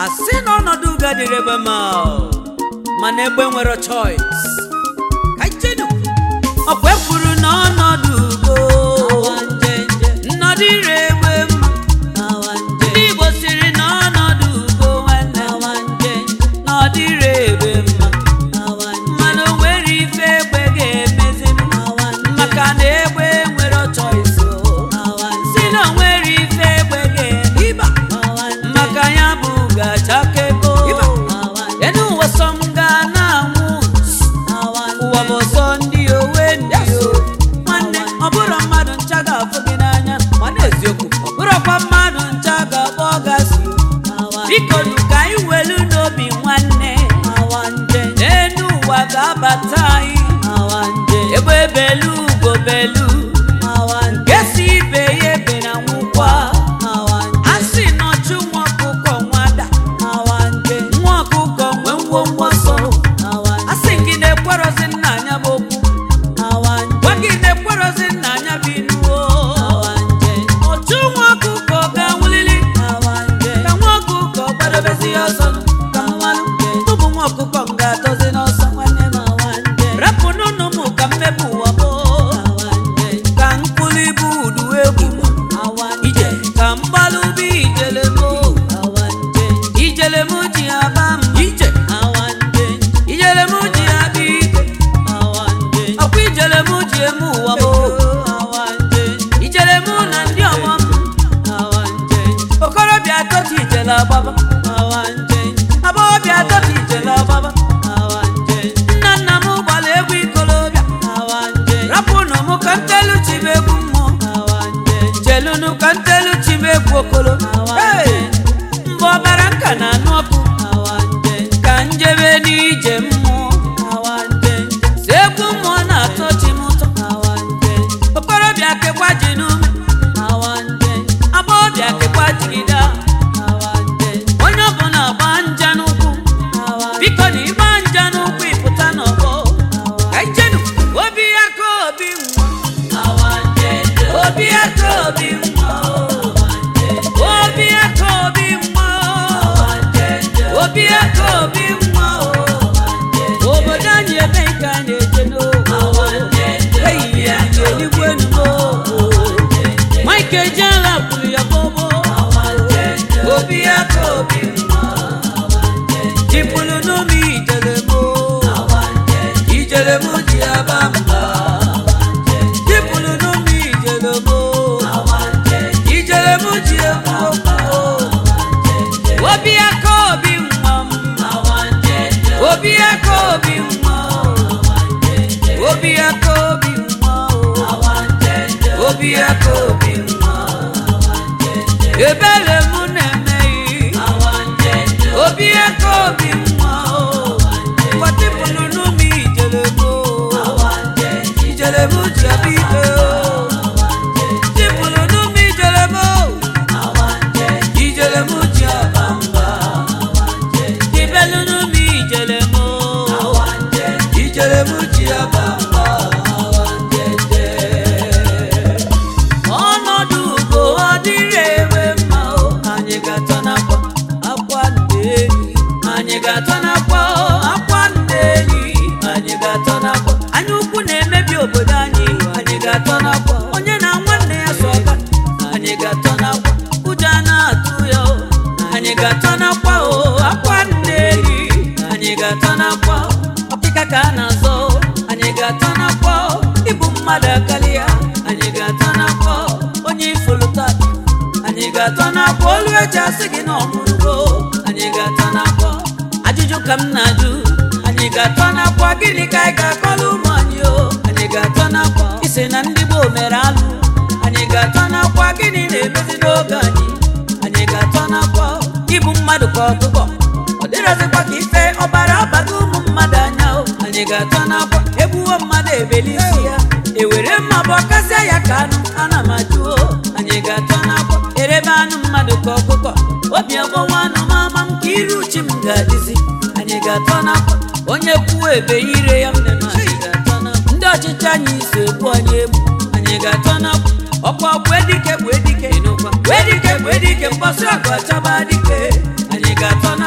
asị na ọnọdụ gadịrị ebe mana egbe nwere choice ka ichedu ọkwa ekwuru na ọnọdụ ugo nnọdụ ire egbe mma ndị Igbo siri na ọnọdụ ugo nwanne na ọ dịrị egbe mma mana o nwere ife egbe ga-emezi maka na egbe nwere choice si na o nwere ife egbe ga-eme maka ya bụ gachakego enu ụwa sọ m ga na-anwụ ụwa bụ sọ ndị owe ndị nwanne ọ bụrụ mmadụ ncha ga-afụ gị n'anya mana eziokwu ọ bụrụkwa mmadụ ncha ga-akpọ gasị biko ka anyị welu n'obi nwanne n'enu ụwa ga-abata anyị ebe belu ugo belu gesi ibe ya ebe na nwụkwa asị nọchụ nwa ọkụkọ nwada nwa ọkụkọ nwee ngwongwo sọ asị gị na-ekwerozi nna anya bụ okwu gwa gị na-ekwerozi nna anya bụ inuo otu nwa ọkụkọ ga-anwụlili ka nwa ọkụkọ gbadobezi ya ọsọ ka mmanụ ụmụ nwa ọkụkọ m ga-atọzi n'ọsọ nwanne m rapụ n'ụnụ m ka mmepụ ụwa m ka mkpụrụ ibu udu egwu ije ka mgbalụbi ijele m ji aba m ije ijele m ji aba ike ọkwa ijele m ji eme ụwa m ijele m na ndị ọgbọ m okorobịa atọtụ ijele agbaba agbọghọbịa atọtụ ijele agbaba nna nna m gbara egwu ikolobịa rapụnụ m ka ntelu chibe egwu mmụọ jelunu ka ntelu chibe egwu okolo mgbe ọbara nka na anụ ọkụ ka njebe n'ije mmụọ si egwu mmụọ na-atọ chi m ụtọ okorobịa kekwa ji n'ume agbọghọbịa kekwa jigide onye ọbụla gba nja n'ụkwụ biko na ịgba nja n'ụkwụ ịpụta n'ọgbọ ka ijenu obi ya ka obi nwa obi ya ka obi nwa obi ya ka obi nwa obi ya ka obi nwa obodo anyị ebe nke a na-eje n'eyi ya eluigwe nugo Mike Ejela kwuru ya bobo obi ya ka obi nwa jipụrụ n'ụmụ ijele m ji aba mba jipụrụ n'ụmụ ijele m ji emu okwu obi ya ka obi nwa m obi ya ka obi nwa obi ya ka obi nwa obi ya ka obi nwa ebere m na-emeghị obi ya ka obi nwa kwatipụrụ n'ụmụ ijele m ji aba ike tipụrụ n'ụmụ ijele m ji aba mba dibelu n'ụmụ ijele m ji aba mba ọnọdụ ugo ọ dịrị ewe mma anyị ga-atọ n'akwa akwa ndeeli anyị ga-atọ n'akwa akwa ndeeli anyị ga-atọ n'akwa anya ukwu na-emebi obodo anyị ga-atọ n'akwa onye na nwanne ya so ọga anyị ga-atọ n'akwa ụjọ na-atụ ya anyị ga-atọ n'akwa akwa ndeeli anyị ga-atọ n'akwa ọkịka ka a na-azọ anyị ga-atọ n'akwa ịbụ mmadụ akarịa anyị ga-atọ n'akwa onye ifuru tata anyị ga-atọ n'akwa olu eji asị gị na ọmụrụgo anyị ga-atọ n'akwa ajụjụ ka m na-ajụ anyị ga-atọ n'akwa gịnị ka anyị ga-akọrọ ụmụ anyị anyị ga-atọ n'akwa isi na ndị gboo mere alụ anyị ga-atọ n'akwa gịnị na-emezi n'oge anyị ga-atọ n'akwa ịbụ mmadụ ka ọkụkọ ọ dịrọzikwa ka ife ọbara abaghị ụmụ mmadụ anya anyị ga-atọ n'akwa egbuwo mmadụ ebeli isi ya ewere mma bụ ọkasịa ya ka anụ ana m ajụo anyị ga-atọ n'akwa erebe anụ mmadụ ka ọkụkọ obi ọgbọnwa anụ mama m ka iru uchi m ga-adịzi anyị ga-atọ n'akwa onye kwuo ebe ire ya ndị ọchịchị anyị iso egbu anyị egbu anyị ga-atọ n'akwa ọkwa bụ edike bụ edike bụ edike mkpọsị ọgụ ọchaba dike anyị ga-atọ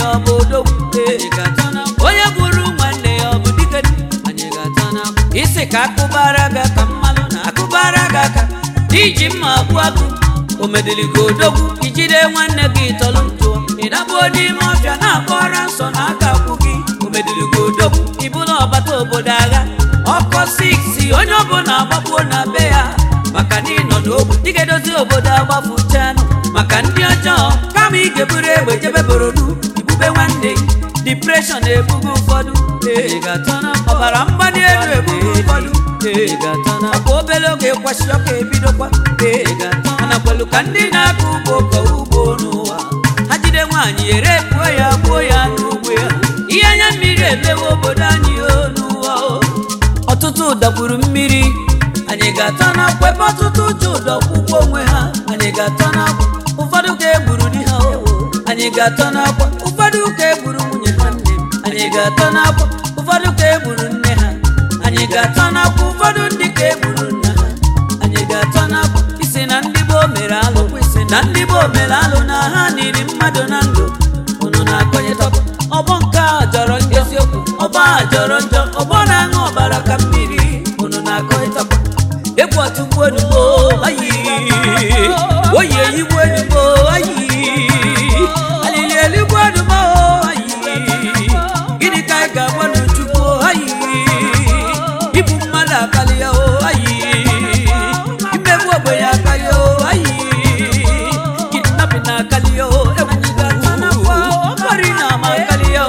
obodo onye bụrụ nwanne ya ọ bụ dike isi ka akụbara gị aka mmanụ na akụbara gị aka iji mma agbu agụ omediligo odogwu ijide nwanne gị tọlụ ntụọ ịdagbuo n'ime ọfịa na-akpọra nsọ na aka akwụ gị omediligo odogwu ịbụla ọbata obodo agha ọkọ 6 onye ọbụla agbagbuo na be ya maka na ịnọ n'ogbu ị ga-edozi obodo agbafuchanụ maka ndị ọjọọ kama ị ga-eburu egbe jebe boronu ibube nwanne depression ebugo ụfọdụ ọbara mgbali elu ebugo ụfọdụ maka obere oge kwasị ọka ebidokwa anakwelu ka ndị na-akọ ugbo kọọ ugbo n'ụwa ha jide nwaanyị ere pụọ ya gbuo ya n'ugbo ya ihe anya mmiri emewe obodo anyị n'ụwa ọtụtụ dakwuru mmiri anyị ga-ata n'akwa ebe ọtụtụ ji ụdọ kwụkwọ onwe ha anyị ga-ata n'akwa ụfọdụ ka egburu di ha anyị ga-ata n'akwa ụfọdụ ka egburu nwunye ha nne m anyị ga-ata n'akwa ụfọdụ ka egburu nne ha anyị ga-ata n'akwa ụfọdụ ndị ka egburu nna ha anyị ga-ata n'akwa isi na ndị gboo mere alụ na ndị gboo mere alụ na ha niri mmadụ na ndụ unu na-akọnyetọkwa ọgbọ nke a jọrọ njọ eziokwu ọgbọ a jọrọ njọ ọgbọ na-aṅụ ọbara ka mmiri unu na-akọnyetọkwa egwu ọtụgbu enugbo ayi oyi eyigbu enugbo ayi alili eligbo enugbo ayi gịnị ka anyị ga-agba n'Chukwu ayi ibu mmadụ akarịa ayi imegbu ogbenye akarịa ayi kidnapping akarịa ọkari na ama akarịa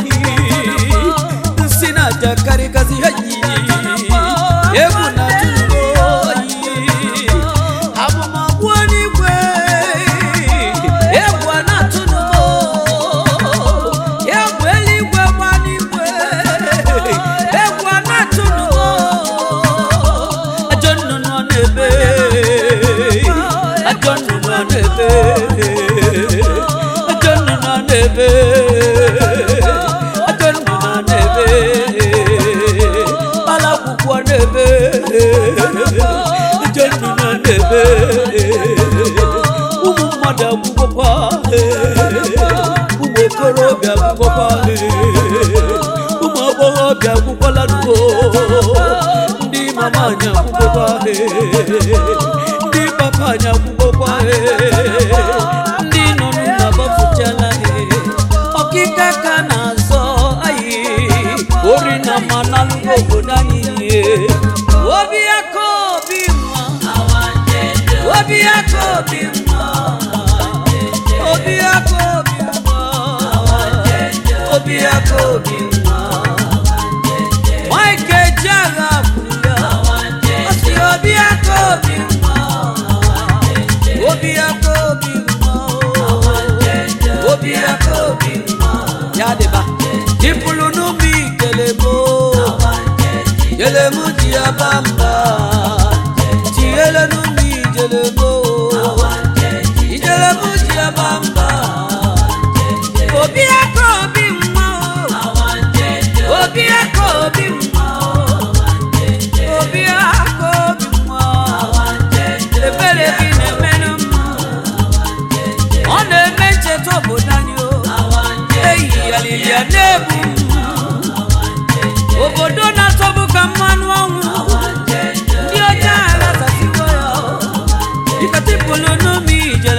nsị na aja karịgasị ayi egwu na ụmụ mmadụ agbụgbọkwa ụmụ okorobịa agbụgbọkwa ụmụ agbọghọbịa agbụgbọla n'ugbo ndị mama anyị agbụgbọkwa ndị papa anyị agbụgbọkwa ndị nọ n'ụlọ agbafụchala ọkịka ka na-azọ anyị ori na mmanụ obodo anyị obi aka obi mma obi aka obi mma obi aka obi mma obi aka obi mma Mike Ejeagha kwuru ya ọ sị obi aka obi mma obi aka obi mma obi aka obi mma ya dịba dịpụrụ n'ụmụ Jelemu ji abamba Jelemu mi jelemu Jelemu ji abamba Obi aka obi mma Obi aka obi mma Obi aka obi mma Ebere gị na-emenụ mma ọ na-eme ncheta obodo anyị eyi alili ya na-ebu obodo na-atọbụ ka mmanụ ọnwụ ndị ọcha aghasasigo ya ikatipụlụ n'ụmụ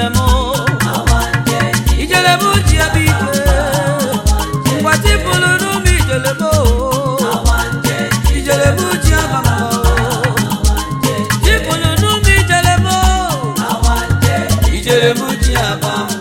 ijelemu ji ebe ike ngwatipụlụ n'ụmụ ijelemu ji abamba tipụlụ n'ụmụ ijelemu ji abamba